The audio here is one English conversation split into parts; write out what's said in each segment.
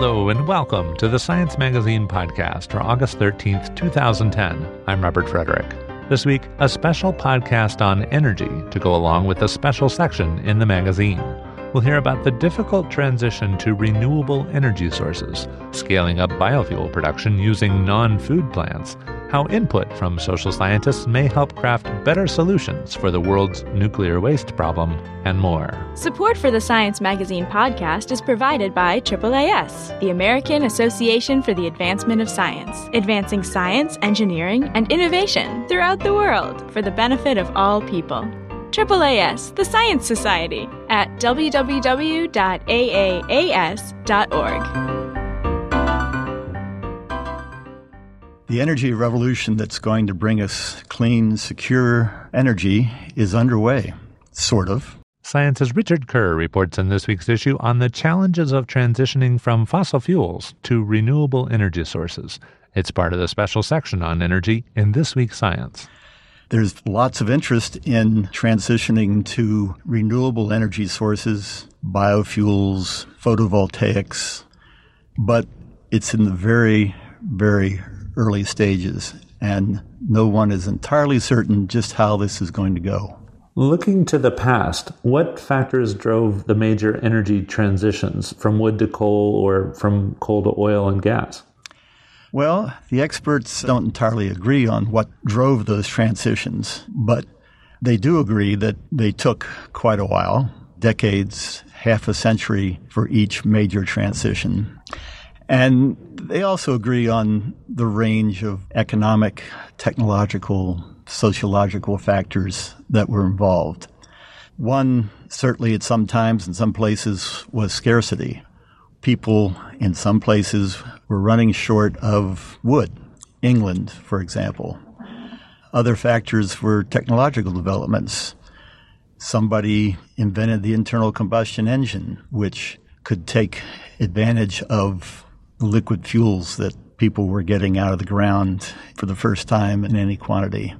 Hello and welcome to the Science Magazine podcast for August 13th, 2010. I'm Robert Frederick. This week, a special podcast on energy to go along with a special section in the magazine. We'll hear about the difficult transition to renewable energy sources, scaling up biofuel production using non-food plants, how input from social scientists may help craft better solutions for the world's nuclear waste problem, and more. Support for the Science Magazine podcast is provided by AAAS, the American Association for the Advancement of Science, advancing science, engineering, and innovation throughout the world for the benefit of all people. AAAS, the Science Society, at www.aaas.org. The energy revolution that's going to bring us clean, secure energy is underway, sort of. Science's Richard Kerr reports in this week's issue on the challenges of transitioning from fossil fuels to renewable energy sources. It's part of the special section on energy in this week's Science. There's lots of interest in transitioning to renewable energy sources, biofuels, photovoltaics, but it's in the very, very early stages, and no one is entirely certain just how this is going to go. Looking to the past, what factors drove the major energy transitions from wood to coal or from coal to oil and gas? Well, the experts don't entirely agree on what drove those transitions, but they do agree that they took quite a while, decades, half a century for each major transition. And they also agree on the range of economic, technological, sociological factors that were involved. One, certainly at some times in some places, was scarcity. People in some places were running short of wood. England, for example. Other factors were technological developments. Somebody invented the internal combustion engine, which could take advantage of liquid fuels that people were getting out of the ground for the first time in any quantity.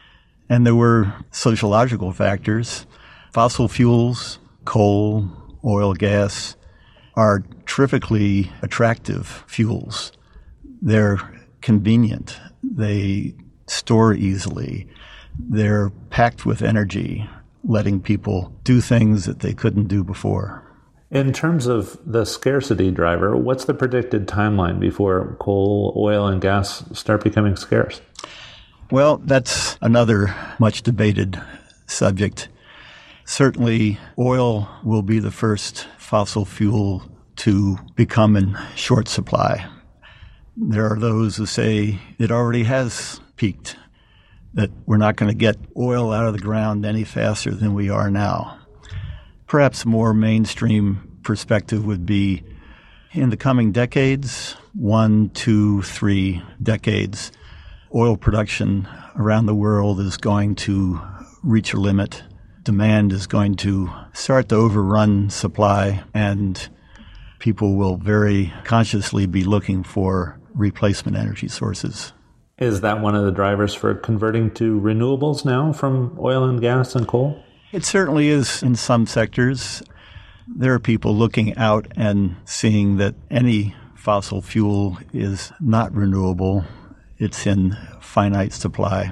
And there were sociological factors. Fossil fuels, coal, oil, gas, are terrifically attractive fuels. They're convenient. They store easily. They're packed with energy, letting people do things that they couldn't do before. In terms of the scarcity driver, what's the predicted timeline before coal, oil, and gas start becoming scarce? Well, that's another much debated subject. Certainly, oil will be the first fossil fuel to become in short supply. There are those who say it already has peaked, that we're not going to get oil out of the ground any faster than we are now. Perhaps a more mainstream perspective would be in the coming decades, 1, 2, 3 decades, oil production around the world is going to reach a limit. Demand is going to start to overrun supply, and people will very consciously be looking for replacement energy sources. Is that one of the drivers for converting to renewables now from oil and gas and coal? It certainly is in some sectors. There are people looking out and seeing that any fossil fuel is not renewable. It's in finite supply.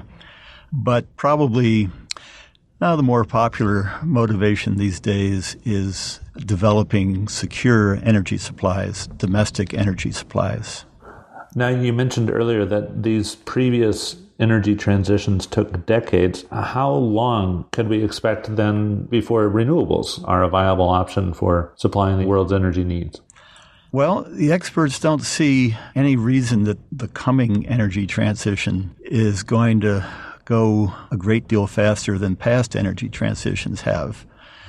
But probably now the more popular motivation these days is developing secure energy supplies, domestic energy supplies. Now, you mentioned earlier that these previous energy transitions took decades. How long could we expect then before renewables are a viable option for supplying the world's energy needs? Well, the experts don't see any reason that the coming energy transition is going to go a great deal faster than past energy transitions have.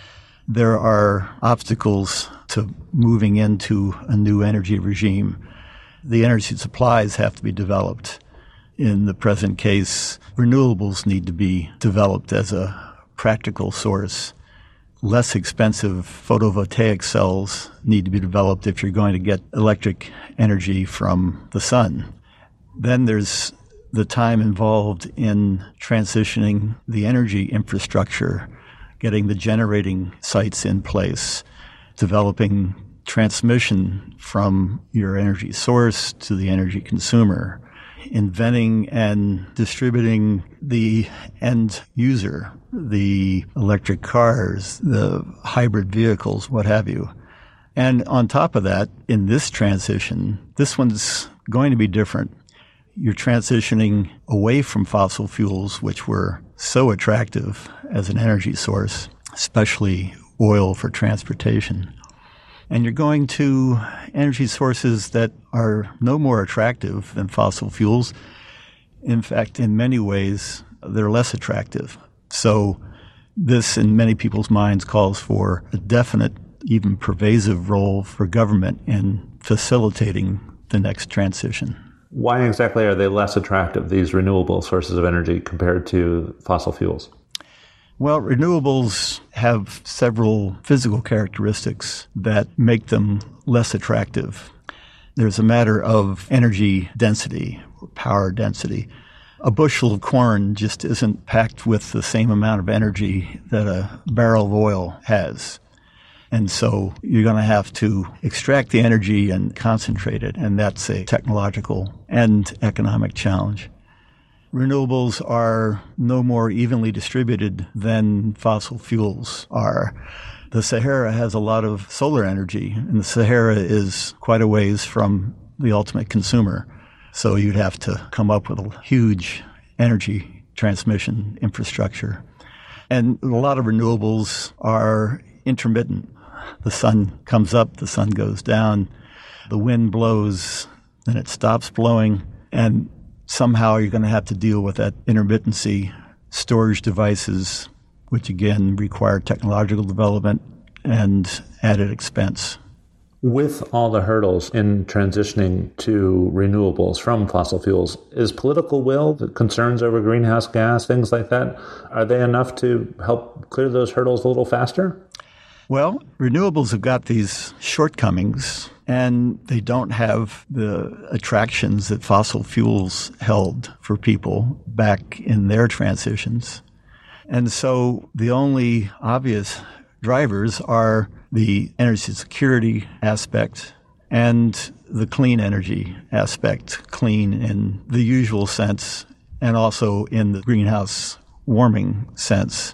There are obstacles to moving into a new energy regime. The energy supplies have to be developed. In the present case, renewables need to be developed as a practical source. Less expensive photovoltaic cells need to be developed if you're going to get electric energy from the sun. Then there's the time involved in transitioning the energy infrastructure, getting the generating sites in place, developing transmission from your energy source to the energy consumer, inventing and distributing the end user, the electric cars, the hybrid vehicles, what have you. And on top of that, in this transition, this one's going to be different. You're transitioning away from fossil fuels, which were so attractive as an energy source, especially oil for transportation. And you're going to energy sources that are no more attractive than fossil fuels. In fact, in many ways, they're less attractive. So this, in many people's minds, calls for a definite, even pervasive role for government in facilitating the next transition. Why exactly are they less attractive, these renewable sources of energy, compared to fossil fuels? Well, renewables have several physical characteristics that make them less attractive. There's a matter of energy density, or power density. A bushel of corn just isn't packed with the same amount of energy that a barrel of oil has. And so you're going to have to extract the energy and concentrate it, and that's a technological and economic challenge. Renewables are no more evenly distributed than fossil fuels are. The Sahara has a lot of solar energy, and the Sahara is quite a ways from the ultimate consumer. So you'd have to come up with a huge energy transmission infrastructure. And a lot of renewables are intermittent. The sun comes up, the sun goes down, the wind blows, then it stops blowing, and somehow you're going to have to deal with that intermittency. Storage devices, which again require technological development and added expense. With all the hurdles in transitioning to renewables from fossil fuels, is political will, the concerns over greenhouse gas, things like that, are they enough to help clear those hurdles a little faster? Well, renewables have got these shortcomings, and they don't have the attractions that fossil fuels held for people back in their transitions. And so the only obvious drivers are the energy security aspect and the clean energy aspect, clean in the usual sense and also in the greenhouse warming sense.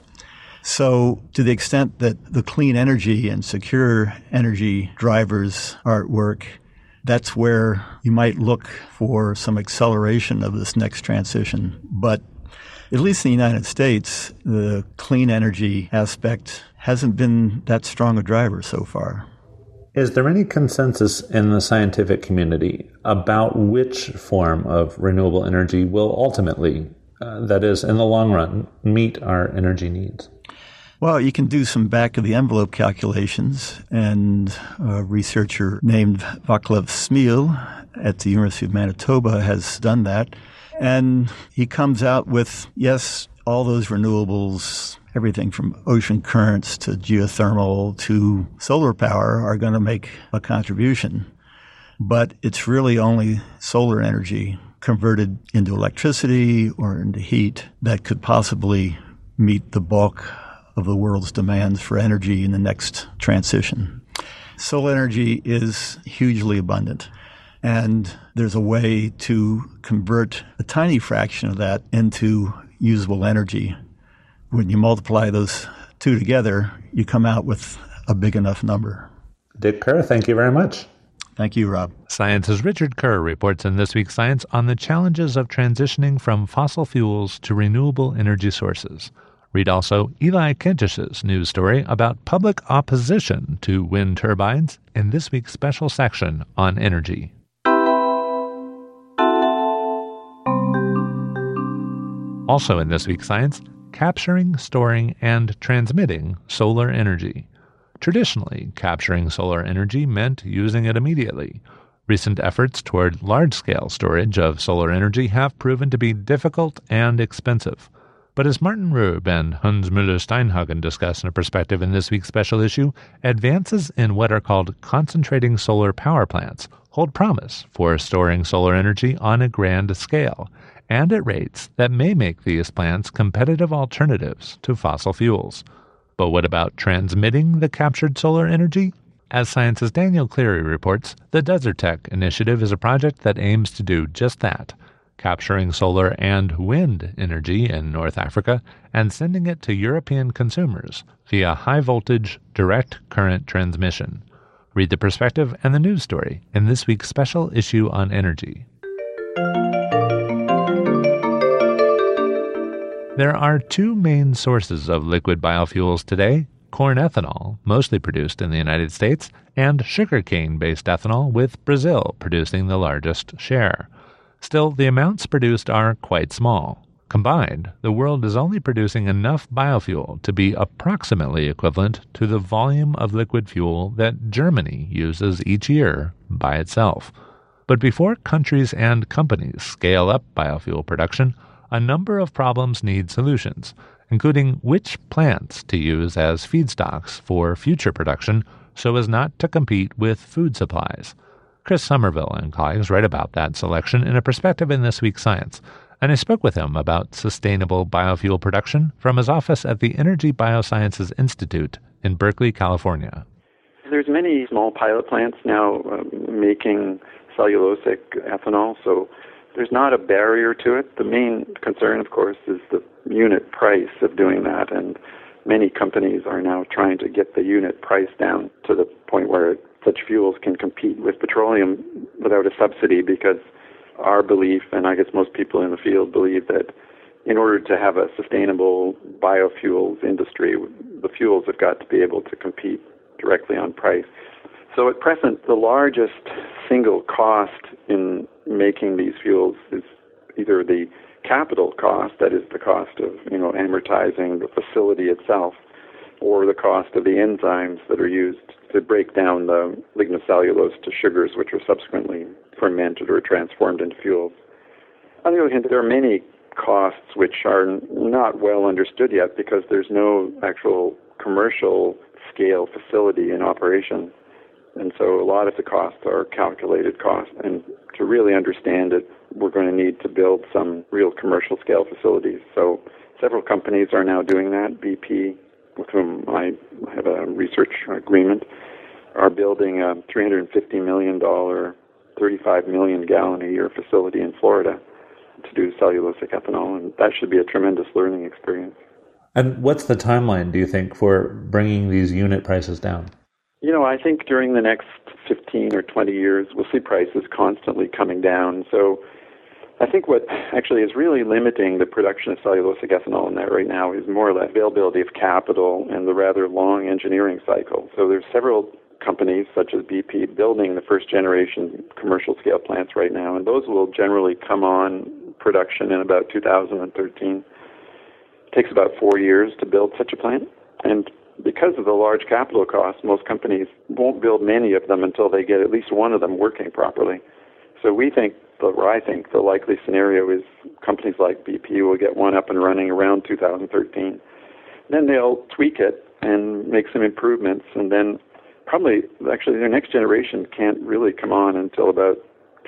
So to the extent that the clean energy and secure energy drivers are at work, that's where you might look for some acceleration of this next transition. But at least in the United States, the clean energy aspect hasn't been that strong a driver so far. Is there any consensus in the scientific community about which form of renewable energy will ultimately, that is, in the long run, meet our energy needs? Well, you can do some back-of-the-envelope calculations, and a researcher named Vaclav Smil at the University of Manitoba has done that. And he comes out with, yes, all those renewables, everything from ocean currents to geothermal to solar power are going to make a contribution. But it's really only solar energy converted into electricity or into heat that could possibly meet the bulk of the world's demands for energy in the next transition. Solar energy is hugely abundant, and there's a way to convert a tiny fraction of that into usable energy. When you multiply those two together, you come out with a big enough number. Dick Kerr, thank you very much. Thank you, Rob. Science's Richard Kerr reports in This Week's Science on the challenges of transitioning from fossil fuels to renewable energy sources. Read also Eli Kentish's news story about public opposition to wind turbines in this week's special section on energy. Also in This Week's Science, capturing, storing, and transmitting solar energy. Traditionally, capturing solar energy meant using it immediately. Recent efforts toward large-scale storage of solar energy have proven to be difficult and expensive. But as Martin Rube and Hans Müller-Steinhagen discuss in a perspective in this week's special issue, advances in what are called concentrating solar power plants hold promise for storing solar energy on a grand scale, and at rates that may make these plants competitive alternatives to fossil fuels. But what about transmitting the captured solar energy? As Science's Daniel Cleary reports, the Desertec initiative is a project that aims to do just that, capturing solar and wind energy in North Africa and sending it to European consumers via high-voltage, direct current transmission. Read the perspective and the news story in this week's special issue on energy. There are two main sources of liquid biofuels today: corn ethanol, mostly produced in the United States, and sugarcane-based ethanol, with Brazil producing the largest share. Still, the amounts produced are quite small. Combined, the world is only producing enough biofuel to be approximately equivalent to the volume of liquid fuel that Germany uses each year by itself. But before countries and companies scale up biofuel production, a number of problems need solutions, including which plants to use as feedstocks for future production so as not to compete with food supplies. Chris Somerville and colleagues write about that selection in a perspective in This Week Science, and I spoke with him about sustainable biofuel production from his office at the Energy Biosciences Institute in Berkeley, California. There's many small pilot plants now making cellulosic ethanol, so there's not a barrier to it. The main concern, of course, is the unit price of doing that, and many companies are now trying to get the unit price down to the point where such fuels can compete with petroleum without a subsidy, because our belief, and I guess most people in the field believe, that in order to have a sustainable biofuels industry, the fuels have got to be able to compete directly on price. So at present, the largest single cost in making these fuels is either the capital cost, that is the cost of amortizing the facility itself, or the cost of the enzymes that are used to break down the lignocellulose to sugars, which are subsequently fermented or transformed into fuels. On the other hand, there are many costs which are not well understood yet, because there's no actual commercial scale facility in operation. And so a lot of the costs are calculated costs. And to really understand it, we're going to need to build some real commercial scale facilities. So several companies are now doing that. BP, with whom I have a research agreement, are building a $350 million, 35 million gallon a year facility in Florida to do cellulosic ethanol. And that should be a tremendous learning experience. And what's the timeline, do you think, for bringing these unit prices down? I think during the next 15 or 20 years, we'll see prices constantly coming down. So I think what actually is really limiting the production of cellulosic ethanol in that right now is more or less availability of capital and the rather long engineering cycle. So there's several companies, such as BP, building the first generation commercial scale plants right now, and those will generally come on production in about 2013. It takes about 4 years to build such a plant, and because of the large capital costs, most companies won't build many of them until they get at least one of them working properly. So I think the likely scenario is companies like BP will get one up and running around 2013. Then they'll tweak it and make some improvements, and then probably actually their next generation can't really come on until about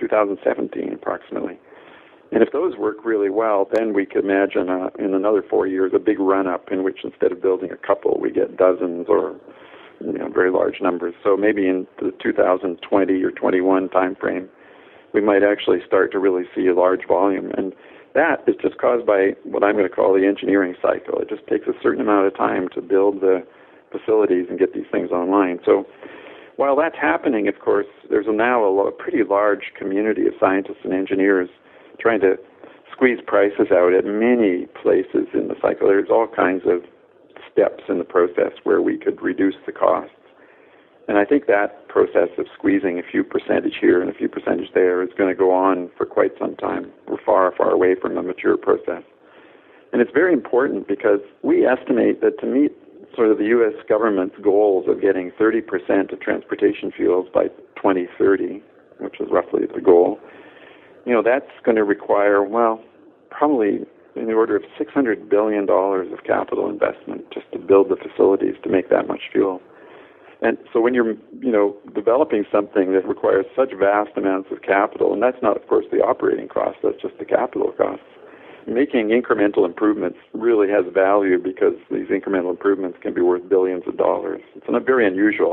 2017 approximately. And if those work really well, then we could imagine in another 4 years a big run-up in which instead of building a couple, we get dozens or very large numbers. So maybe in the 2020 or 21 timeframe, we might actually start to really see a large volume. And that is just caused by what I'm going to call the engineering cycle. It just takes a certain amount of time to build the facilities and get these things online. So while that's happening, of course, there's now a pretty large community of scientists and engineers trying to squeeze prices out at many places in the cycle. There's all kinds of steps in the process where we could reduce the costs. And I think that process of squeezing a few percentage here and a few percentage there is going to go on for quite some time. We're far, far away from a mature process. And it's very important because we estimate that to meet sort of the U.S. government's goals of getting 30% of transportation fuels by 2030, which is roughly the goal, that's going to require, probably in the order of $600 billion of capital investment just to build the facilities to make that much fuel. And so when you're, developing something that requires such vast amounts of capital, and that's not, of course, the operating cost, that's just the capital costs, making incremental improvements really has value because these incremental improvements can be worth billions of dollars. It's not very unusual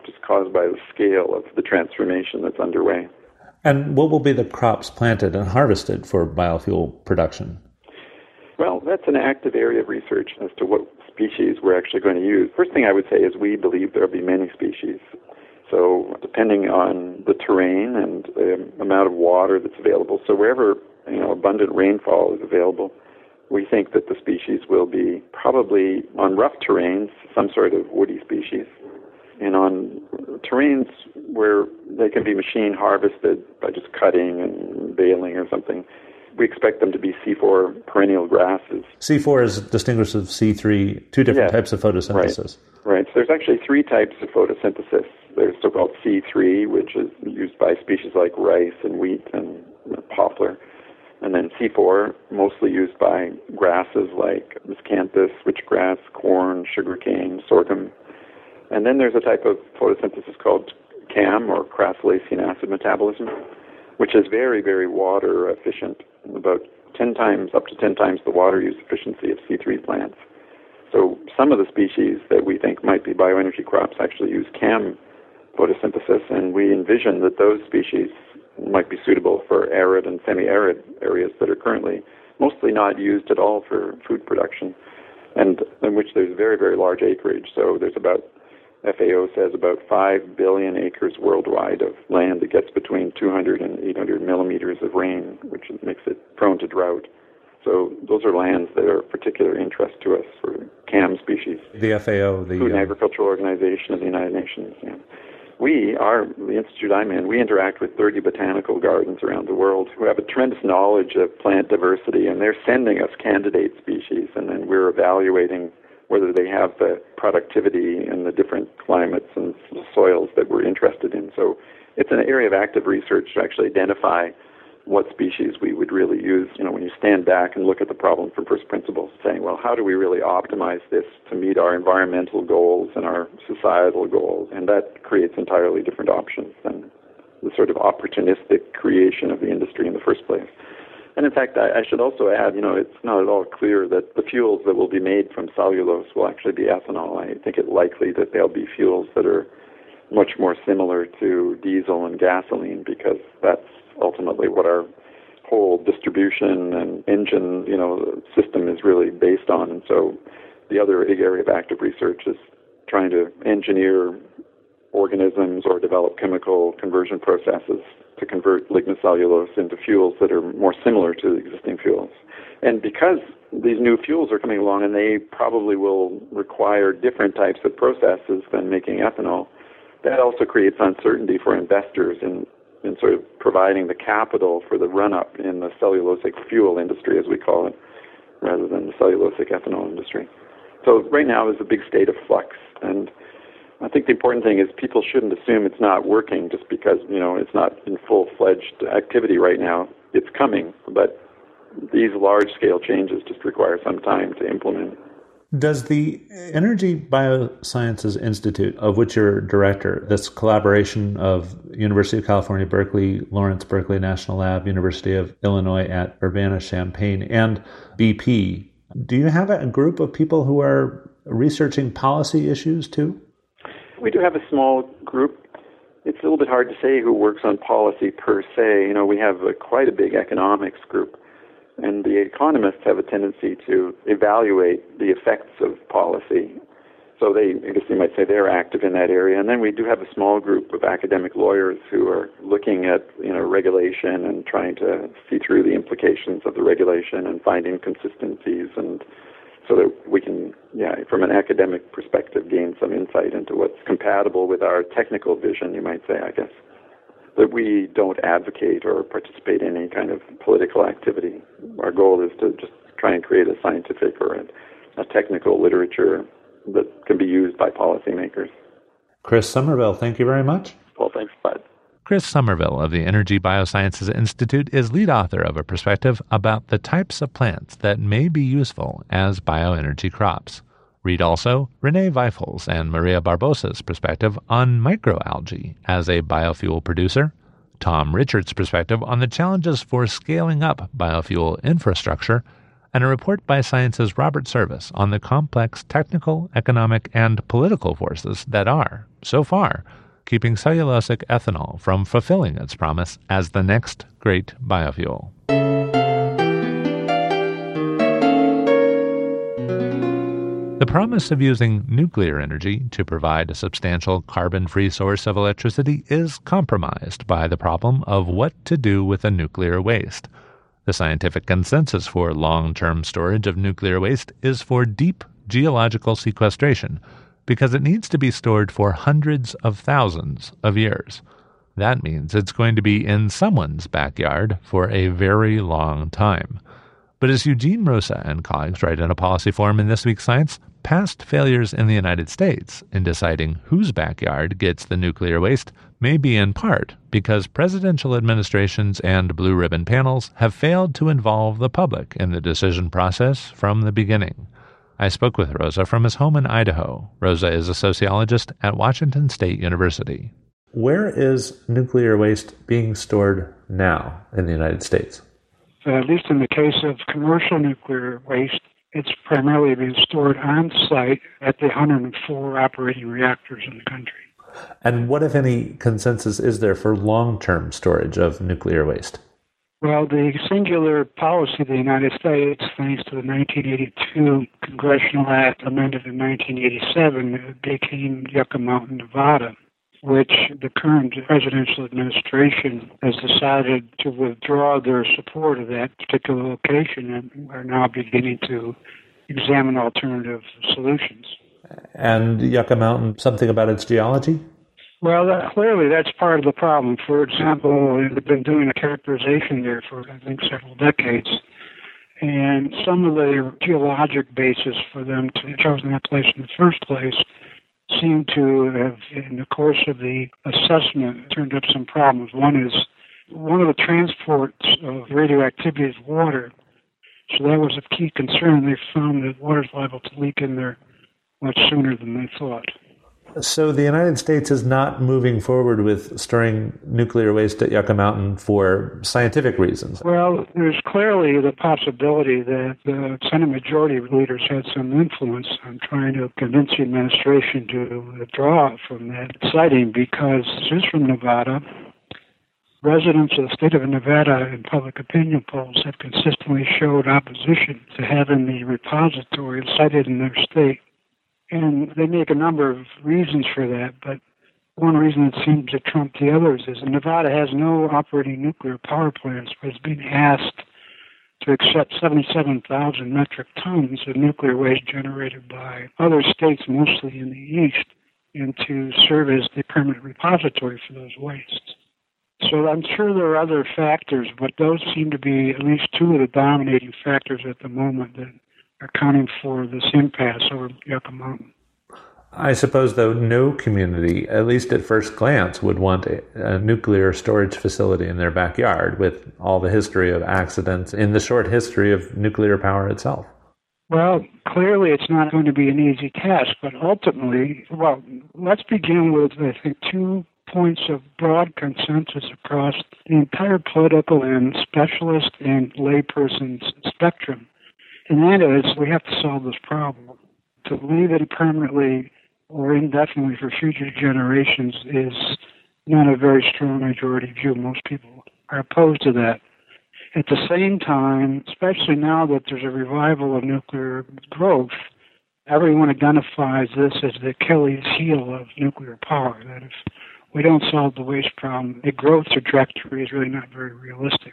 just caused by the scale of the transformation that's underway. And what will be the crops planted and harvested for biofuel production? Well, that's an active area of research as to what species we're actually going to use. First thing I would say is we believe there will be many species. So depending on the terrain and the amount of water that's available, so wherever abundant rainfall is available, we think that the species will be probably on rough terrains, some sort of woody species. And on terrains where they can be machine harvested by just cutting and baling or something, we expect them to be C4 perennial grasses. C4 is distinguished from C3, two different types of photosynthesis. Right. So there's actually three types of photosynthesis. There's so-called C3, which is used by species like rice and wheat and poplar. And then C4, mostly used by grasses like miscanthus, switchgrass, corn, sugarcane, sorghum. And then there's a type of photosynthesis called CAM, or crassulacean acid metabolism, which is very, very water efficient, about 10 times, up to 10 times the water use efficiency of C3 plants. So some of the species that we think might be bioenergy crops actually use CAM photosynthesis, and we envision that those species might be suitable for arid and semi-arid areas that are currently mostly not used at all for food production, and in which there's very, very large acreage. So there's about, FAO says, about 5 billion acres worldwide of land that gets between 200 and 800 millimeters of rain, which makes it prone to drought. So those are lands that are of particular interest to us for CAM species. The FAO, the Food and Agricultural Organization of the United Nations. Yeah. The institute I'm in, we interact with 30 botanical gardens around the world who have a tremendous knowledge of plant diversity, and they're sending us candidate species, and then we're evaluating whether they have the productivity in the different climates and soils that we're interested in. So it's an area of active research to actually identify what species we would really use. When you stand back and look at the problem from first principles, saying, well, how do we really optimize this to meet our environmental goals and our societal goals? And that creates entirely different options than the sort of opportunistic creation of the industry in the first place. And in fact, I should also add, it's not at all clear that the fuels that will be made from cellulose will actually be ethanol. I think it likely that they'll be fuels that are much more similar to diesel and gasoline, because that's ultimately what our whole distribution and engine, system is really based on. And so the other big area of active research is trying to engineer organisms or develop chemical conversion processes to convert lignocellulose into fuels that are more similar to the existing fuels. And because these new fuels are coming along and they probably will require different types of processes than making ethanol, that also creates uncertainty for investors in sort of providing the capital for the run-up in the cellulosic fuel industry, as we call it, rather than the cellulosic ethanol industry. So right now is a big state of flux, and I think the important thing is people shouldn't assume it's not working just because, it's not in full-fledged activity right now. It's coming, but these large-scale changes just require some time to implement. Does the Energy Biosciences Institute, of which you're director, this collaboration of University of California, Berkeley, Lawrence Berkeley National Lab, University of Illinois at Urbana-Champaign, and BP, do you have a group of people who are researching policy issues too? We do have a small group. It's a little bit hard to say who works on policy per se. We have quite a big economics group. And the economists have a tendency to evaluate the effects of policy. So I guess you might say they're active in that area. And then we do have a small group of academic lawyers who are looking at, regulation and trying to see through the implications of the regulation and find inconsistencies, and so that we can, from an academic perspective, gain some insight into what's compatible with our technical vision, you might say, I guess. That we don't advocate or participate in any kind of political activity. Our goal is to just try and create a scientific or a technical literature that can be used by policymakers. Chris Somerville, thank you very much. Well, thanks, Bud. Chris Somerville of the Energy Biosciences Institute is lead author of a perspective about the types of plants that may be useful as bioenergy crops. Read also Renee Weifels and Maria Barbosa's perspective on microalgae as a biofuel producer, Tom Richards' perspective on the challenges for scaling up biofuel infrastructure, and a report by Science's Robert Service on the complex technical, economic, and political forces that are, so far, keeping cellulosic ethanol from fulfilling its promise as the next great biofuel. The promise of using nuclear energy to provide a substantial carbon-free source of electricity is compromised by the problem of what to do with the nuclear waste. The scientific consensus for long-term storage of nuclear waste is for deep geological sequestration, because it needs to be stored for hundreds of thousands of years. That means it's going to be in someone's backyard for a very long time. But as Eugene Rosa and colleagues write in a policy forum in this week's Science, past failures in the United States in deciding whose backyard gets the nuclear waste may be in part because presidential administrations and blue ribbon panels have failed to involve the public in the decision process from the beginning. I spoke with Rosa from his home in Idaho. Rosa is a sociologist at Washington State University. Where is nuclear waste being stored now in the United States? At least in the case of commercial nuclear waste, it's primarily being stored on site at the 104 operating reactors in the country. And what, if any, consensus is there for long-term storage of nuclear waste? Well, the singular policy of the United States, thanks to the 1982 Congressional Act amended in 1987, became Yucca Mountain, Nevada, which the current presidential administration has decided to withdraw their support of that particular location and are now beginning to examine alternative solutions. And Yucca Mountain, something about its geology? Well, clearly that's part of the problem. For example, they've been doing a characterization there for, I think, several decades. And some of the geologic basis for them to have chosen that place in the first place seem to have, in the course of the assessment, turned up some problems. One is one of the transports of radioactivity is water. So that was a key concern. They found that water is liable to leak in there much sooner than they thought. So the United States is not moving forward with storing nuclear waste at Yucca Mountain for scientific reasons. Well, there's clearly the possibility that the Senate Majority Leaders had some influence on trying to convince the administration to withdraw from that siting, because this is from Nevada. Residents of the state of Nevada in public opinion polls have consistently showed opposition to having the repository cited in their state. And they make a number of reasons for that, but one reason that seems to trump the others is that Nevada has no operating nuclear power plants, but is being asked to accept 77,000 metric tons of nuclear waste generated by other states, mostly in the east, and to serve as the permanent repository for those wastes. So I'm sure there are other factors, but those seem to be at least two of the dominating factors at the moment that are accounting for this impasse over Yucca Mountain. I suppose, though, no community, at least at first glance, would want a nuclear storage facility in their backyard with all the history of accidents in the short history of nuclear power itself. Well, clearly it's not going to be an easy task, but ultimately, well, let's begin with, I think, 2 points of broad consensus across the entire political and specialist and layperson's spectrum. And that is, we have to solve this problem. To leave it permanently or indefinitely for future generations is not a very strong majority view. Most people are opposed to that. At the same time, especially now that there's a revival of nuclear growth, everyone identifies this as the Achilles heel of nuclear power, that if we don't solve the waste problem, the growth trajectory is really not very realistic.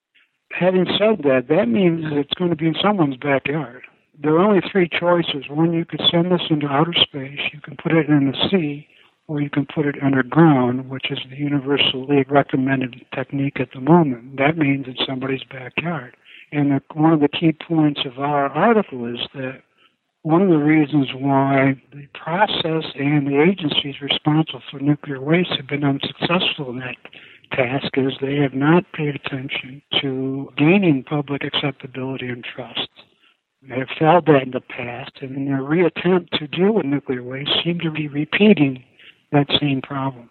Having said that, that means it's going to be in someone's backyard. There are only 3 choices. One, you could send this into outer space, you can put it in the sea, or you can put it underground, which is the Universal League recommended technique at the moment. That means it's somebody's backyard. And one of the key points of our article is that one of the reasons why the process and the agencies responsible for nuclear waste have been unsuccessful in that task is they have not paid attention to gaining public acceptability and trust. They have failed that in the past, and in their reattempt to deal with nuclear waste seem to be repeating that same problem.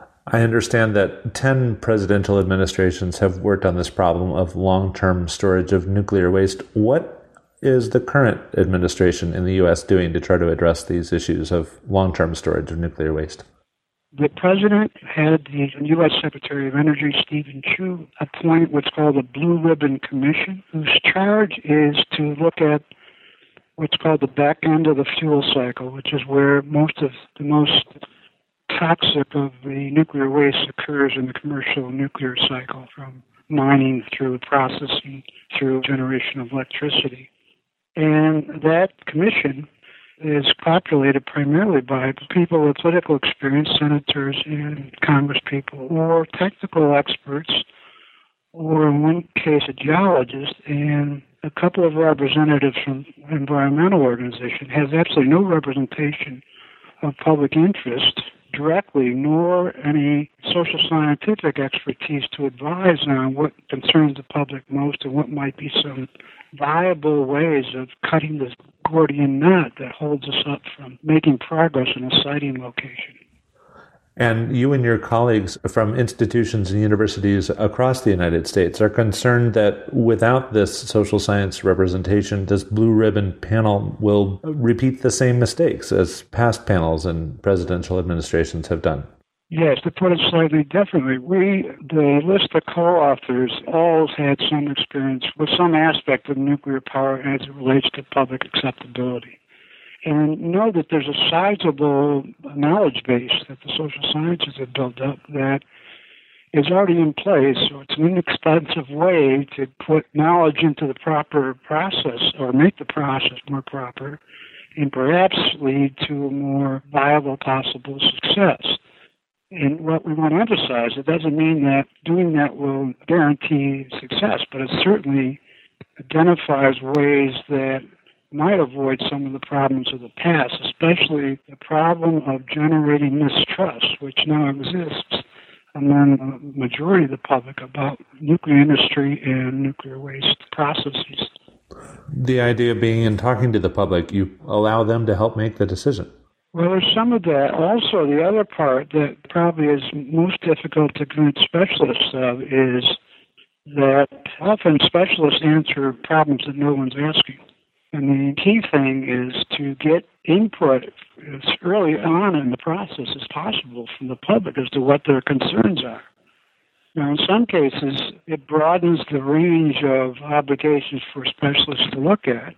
I understand that 10 presidential administrations have worked on this problem of long-term storage of nuclear waste. What is the current administration in the U.S. doing to try to address these issues of long-term storage of nuclear waste? The president had the U.S. Secretary of Energy, Stephen Chu, appoint what's called a Blue Ribbon Commission, whose charge is to look at what's called the back end of the fuel cycle, which is where most of the most toxic of the nuclear waste occurs in the commercial nuclear cycle, from mining through processing through generation of electricity. And that commission is populated primarily by people with political experience, senators and congresspeople, or technical experts, or in one case a geologist, and a couple of representatives from environmental organizations. Has absolutely no representation of public interest directly, nor any social scientific expertise to advise on what concerns the public most and what might be some viable ways of cutting this Gordian knot that holds us up from making progress in a siting location. And you and your colleagues from institutions and universities across the United States are concerned that without this social science representation, this blue ribbon panel will repeat the same mistakes as past panels and presidential administrations have done. Yes, to put it slightly differently, the list of co-authors, all had some experience with some aspect of nuclear power as it relates to public acceptability. And know that there's a sizable knowledge base that the social sciences have built up that is already in place. So it's an inexpensive way to put knowledge into the proper process, or make the process more proper, and perhaps lead to a more viable possible success. And what we want to emphasize, it doesn't mean that doing that will guarantee success, but it certainly identifies ways that might avoid some of the problems of the past, especially the problem of generating mistrust, which now exists among the majority of the public about nuclear industry and nuclear waste processes. The idea being, in talking to the public, you allow them to help make the decision. Well, there's some of that. Also, the other part that probably is most difficult to convince specialists of is that often specialists answer problems that no one's asking. And the key thing is to get input as early on in the process as possible from the public as to what their concerns are. Now, in some cases, it broadens the range of obligations for specialists to look at.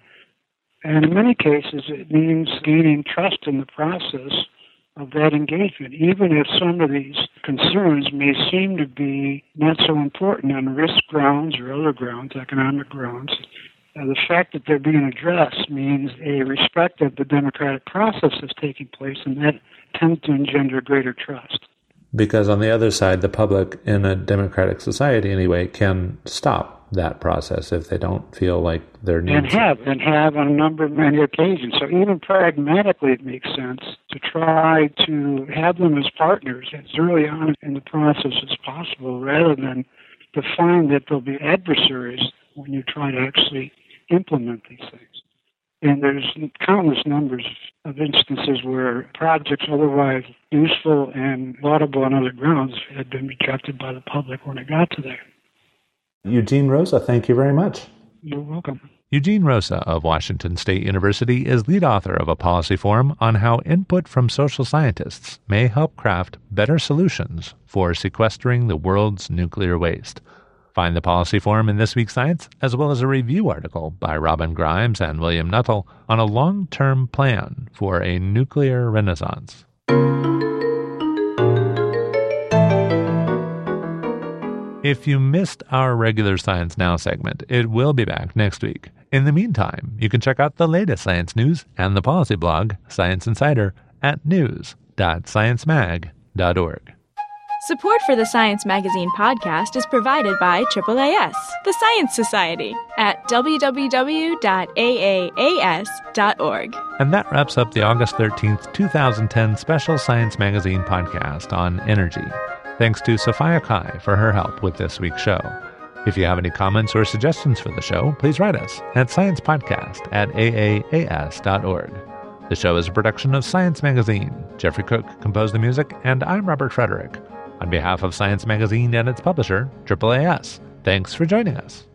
And in many cases, it means gaining trust in the process of that engagement, even if some of these concerns may seem to be not so important on risk grounds or other grounds, economic grounds. The fact that they're being addressed means a respect of the democratic process that's taking place, and that tends to engender greater trust. Because on the other side, the public in a democratic society anyway can stop that process if they don't feel like their needs. And have on many occasions. So even pragmatically, it makes sense to try to have them as partners as early on in the process as possible, rather than to find that there'll be adversaries when you try to actually implement these things. And there's countless numbers of instances where projects otherwise useful and laudable on other grounds had been rejected by the public when it got to there. Eugene Rosa, thank you very much. You're welcome. Eugene Rosa of Washington State University is lead author of a policy forum on how input from social scientists may help craft better solutions for sequestering the world's nuclear waste. Find the policy forum in this week's Science, as well as a review article by Robin Grimes and William Nuttall on a long-term plan for a nuclear renaissance. If you missed our regular Science Now segment, it will be back next week. In the meantime, you can check out the latest science news and the policy blog, Science Insider, at news.sciencemag.org. Support for the Science Magazine podcast is provided by AAAS, the Science Society, at www.aaas.org. And that wraps up the August 13th, 2010 special Science Magazine podcast on energy. Thanks to Sophia Kai for her help with this week's show. If you have any comments or suggestions for the show, please write us at sciencepodcast@aaas.org. The show is a production of Science Magazine. Jeffrey Cook composed the music, and I'm Robert Frederick. On behalf of Science Magazine and its publisher, AAAS, thanks for joining us.